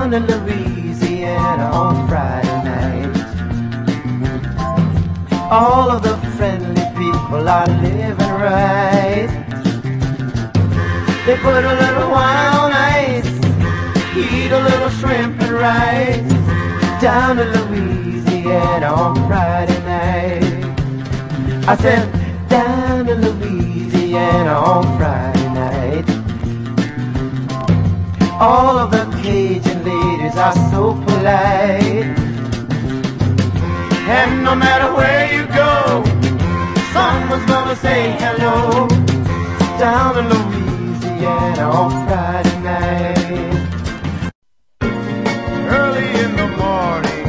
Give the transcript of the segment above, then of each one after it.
down to Louisiana on Friday night. All of the friendly people are living right. They put a little wine on ice, eat a little shrimp and rice, down to Louisiana on Friday night. I said, down to Louisiana on Friday night. All of the Cajun ladies are so polite, and no matter where you go, someone's gonna say hello. Down to Louisiana on Friday night. Early in the morning,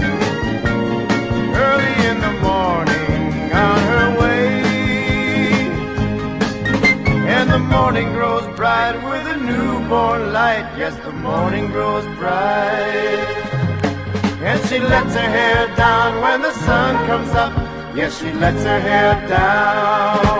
early in the morning, on her way, and the morning grows bright with a newborn light. Yes, the morning grows bright, and she lets her hair down when the sun comes up. Yes, she lets her hair down.